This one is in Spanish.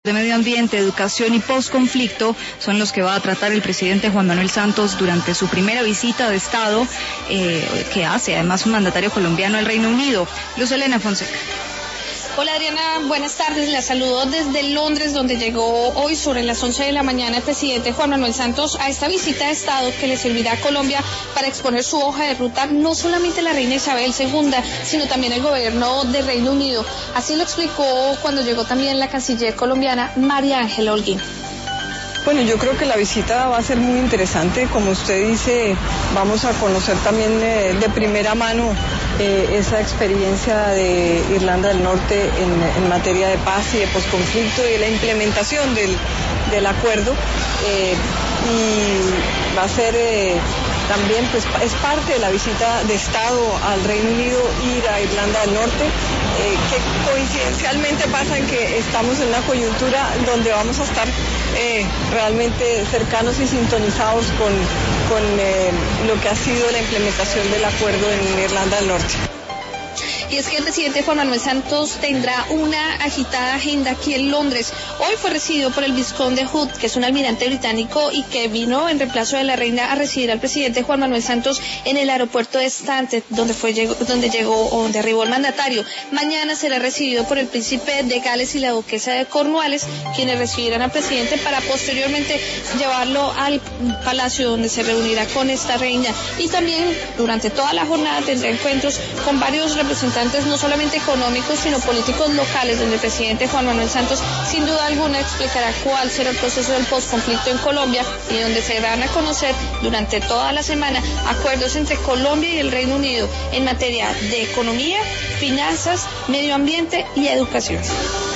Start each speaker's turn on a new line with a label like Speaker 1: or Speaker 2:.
Speaker 1: De medio ambiente, educación y posconflicto son los que va a tratar el presidente Juan Manuel Santos durante su primera visita de Estado que hace además un mandatario colombiano al Reino Unido. Luz Helena Fonseca.
Speaker 2: Hola Adriana, buenas tardes, la saludo desde Londres, donde llegó hoy sobre las 11 de la mañana el presidente Juan Manuel Santos a esta visita de Estado que le servirá a Colombia para exponer su hoja de ruta, no solamente la reina Isabel II, sino también el gobierno del Reino Unido. Así lo explicó cuando llegó también la canciller colombiana María Ángela Holguín.
Speaker 3: Bueno, yo creo que la visita va a ser muy interesante. Como usted dice, vamos a conocer también de primera mano esa experiencia de Irlanda del Norte en materia de paz y de posconflicto y de la implementación del acuerdo. Y va a ser también, pues, es parte de la visita de Estado al Reino Unido ir a Irlanda del Norte, que coincidencialmente pasa en que estamos en una coyuntura donde vamos a estar realmente cercanos y sintonizados con lo que ha sido la implementación del acuerdo en Irlanda del Norte.
Speaker 2: Y es que el presidente Juan Manuel Santos tendrá una agitada agenda aquí en Londres. Hoy fue recibido por el vizconde Hood, que es un almirante británico y que vino en reemplazo de la reina a recibir al presidente Juan Manuel Santos en el aeropuerto de Stansted, donde arribó el mandatario. Mañana será recibido por el príncipe de Gales y la duquesa de Cornualles, quienes recibirán al presidente para posteriormente llevarlo al palacio donde se reunirá con esta reina. Y también durante toda la jornada tendrá encuentros con varios representantes no solamente económicos sino políticos locales, donde el presidente Juan Manuel Santos sin duda alguna explicará cuál será el proceso del posconflicto en Colombia y donde se van a conocer durante toda la semana acuerdos entre Colombia y el Reino Unido en materia de economía, finanzas, medio ambiente y educación.